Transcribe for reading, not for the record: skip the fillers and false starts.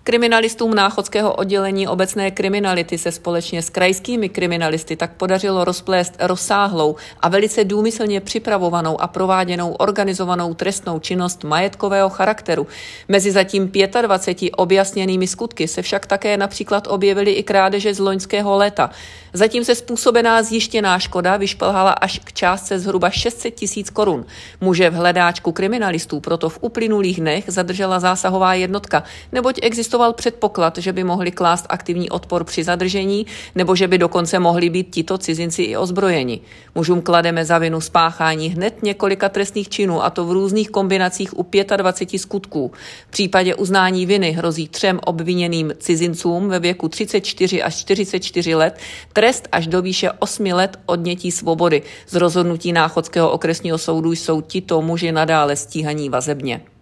Kriminalistům náchodského oddělení obecné kriminality se společně s krajskými kriminalisty tak podařilo rozplést rozsáhlou a velice důmyslně připravovanou a prováděnou organizovanou trestnou činnost majetkového charakteru. Mezi zatím 25 objasněnými skutky se však také například objevily i krádeže z loňského léta. Zatím se způsobená zjištěná škoda vyšplhala až k částce zhruba 600 000 korun. Muže v hledáčku kriminalistů proto v uplynulých dnech zadržela zásahová jednotka, neboť existoval předpoklad, že by mohli klást aktivní odpor při zadržení, nebo že by dokonce mohli být tito cizinci i ozbrojeni. Mužům klademe za vinu spáchání hned několika trestných činů, a to v různých kombinacích u 25 skutků. V případě uznání viny hrozí 3 obviněným cizincům ve věku 34 až 44 let trest až do výše 8 let odnětí svobody. Z rozhodnutí Náchodského okresního soudu jsou tito muži nadále stíhaní vazebně.